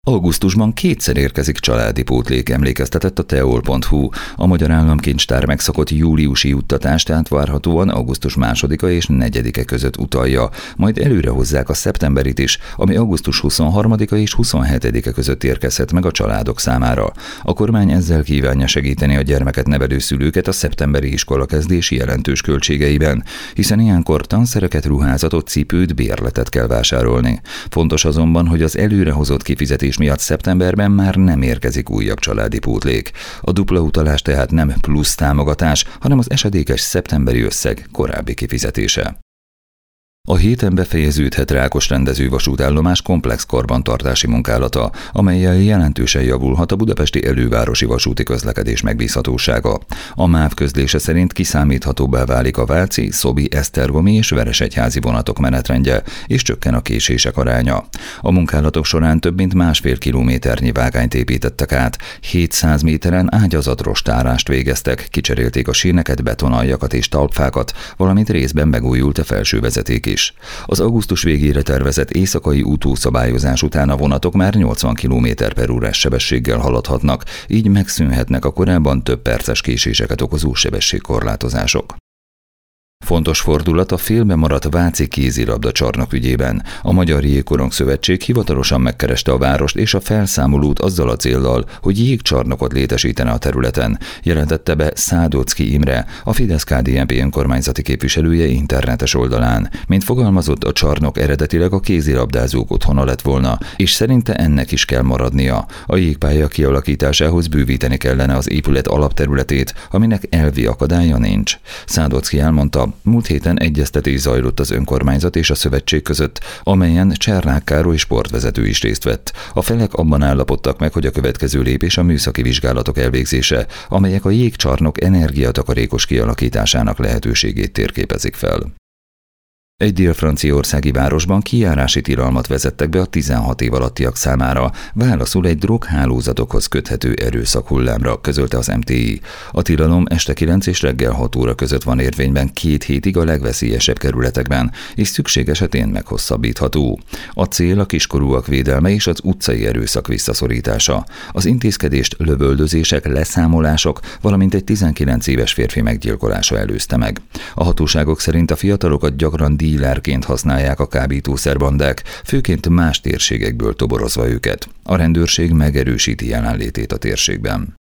Augusztusban kétszer érkezik családi pótlék, emlékeztetett a teol.hu. A Magyar Államkincstár megszokott júliusi juttatást átvárhatóan augusztus 2-a és 4-e között utalja, majd előre hozzák a szeptemberit is, ami augusztus 23-a és 27-e között érkezhet meg a családok számára. A kormány ezzel kívánja segíteni a gyermeket nevelő szülőket a szeptemberi iskolakezdési jelentős költségeiben, hiszen ilyenkor tanszereket, ruházatot, cipőt, bérletet kell vásárolni. Fontos azonban, hogy az előrehozott kifizetés miatt szeptemberben már nem érkezik újabb családi pótlék. A dupla utalás tehát nem plusz támogatás, hanem az esedékes szeptemberi összeg korábbi kifizetése. A héten befejeződhet Rákos rendezővasútállomás komplex karbantartási munkálata, amellyel jelentősen javulhat a budapesti elővárosi vasúti közlekedés megbízhatósága. A MÁV közlése szerint kiszámíthatóbbá válik a váci, szobi, esztergomi és veresegyházi vonatok menetrendje, és csökken a késések aránya. A munkálatok során több mint 1,5 kilométernyi vágányt építettek át, 700 méteren ágyazatrostárást végeztek, kicserélték a síneket, betonaljakat és talpfákat, valamint részben megújult a felső vezeték is. Az augusztus végére tervezett éjszakai útószabályozás után a vonatok már 80 km/h sebességgel haladhatnak, így megszűnhetnek a korábban több perces késéseket okozó sebességkorlátozások. Fontos fordulat a félbe maradt váci kézilabda csarnok ügyében. A Magyar Jégkorong Szövetség hivatalosan megkereste a várost és a felszámolót azzal a céllal, hogy jégcsarnokot létesítene a területen, jelentette be Szádocki Imre, a Fidesz-KDNP önkormányzati képviselője internetes oldalán. Mint fogalmazott, a csarnok eredetileg a kézilabdázók otthona lett volna, és szerinte ennek is kell maradnia. A jégpálya kialakításához bővíteni kellene az épület alapterületét, aminek elvi akadálya nincs. Szádocki elmondta, múlt héten egyeztetés zajlott az önkormányzat és a szövetség között, amelyen Csernák Károly sportvezető is részt vett. A felek abban állapodtak meg, hogy a következő lépés a műszaki vizsgálatok elvégzése, amelyek a jégcsarnok energiatakarékos kialakításának lehetőségét térképezik fel. Egy dél-franciaországi városban kijárási tilalmat vezettek be a 16 év alattiak számára, válaszul egy droghálózatokhoz köthető erőszakhullámra, közölte az MTI. A tilalom este 9 és reggel 6 óra között van érvényben 2 hétig a legveszélyesebb kerületekben, és szükség esetén meghosszabbítható. A cél a kiskorúak védelme és az utcai erőszak visszaszorítása. Az intézkedést lövöldözések, leszámolások, valamint egy 19 éves férfi meggyilkolása előzte meg. A hatóságok szerint a fiatalokat gyakran dílerként használják a kábítószerbandák, főként más térségekből toborozva őket. A rendőrség megerősíti jelenlétét a térségben.